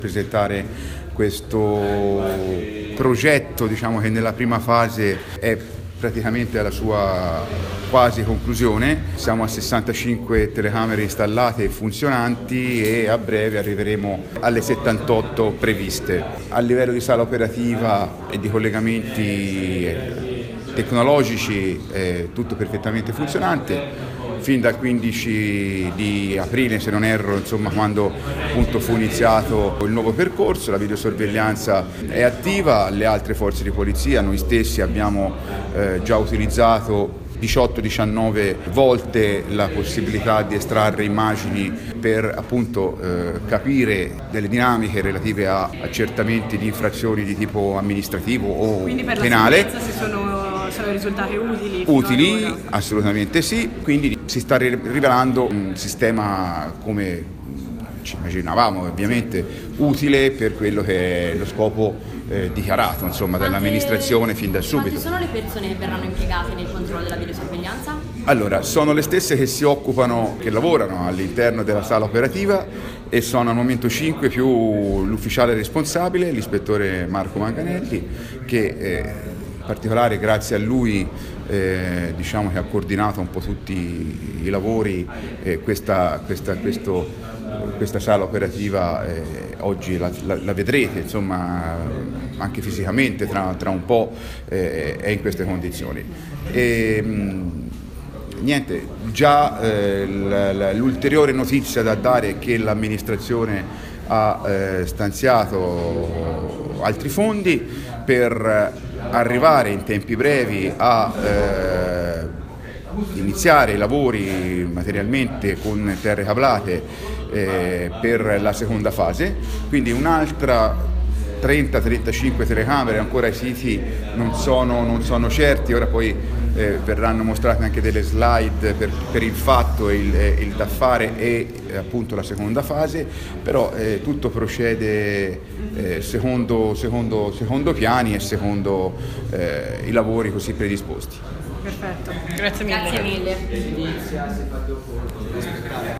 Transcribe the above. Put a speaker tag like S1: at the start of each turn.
S1: Presentare questo progetto, diciamo, che nella prima fase è praticamente alla sua quasi conclusione. Siamo a 65 telecamere installate e funzionanti e a breve arriveremo alle 78 previste. A livello di sala operativa e di collegamenti tecnologici è tutto perfettamente funzionante. Fin dal 15 di aprile, se non erro, insomma, quando appunto fu iniziato il nuovo percorso, la videosorveglianza è attiva, le altre forze di polizia, noi stessi abbiamo già utilizzato 18-19 volte la possibilità di estrarre immagini per appunto capire delle dinamiche relative a accertamenti di infrazioni di tipo amministrativo o
S2: quindi per
S1: penale.
S2: La sicurezza sono risultati utili?
S1: Utili, assolutamente sì, quindi si sta rivelando un sistema, come ci immaginavamo, ovviamente utile per quello che è lo scopo dichiarato, insomma, dall'amministrazione fin da subito.
S3: Quante sono le persone che verranno impiegate nel controllo della videosorveglianza?
S1: Allora, sono le stesse che si occupano, che lavorano all'interno della sala operativa e sono al momento 5 più l'ufficiale responsabile, l'ispettore Marco Manganelli, che in particolare grazie a lui diciamo che ha coordinato un po' tutti i lavori. Questa sala operativa oggi la vedrete, insomma, anche fisicamente tra un po' è in queste condizioni. Niente, già l'ulteriore notizia da dare è che l'amministrazione ha stanziato altri fondi per arrivare in tempi brevi a iniziare i lavori materialmente con terre cablate per la seconda fase, quindi un'altra 30-35 telecamere. Ancora i siti non sono certi, ora poi verranno mostrate anche delle slide per il fatto e il da fare e appunto la seconda fase, però tutto procede secondo piani e secondo i lavori così predisposti.
S2: Perfetto, grazie mille.
S3: Grazie mille.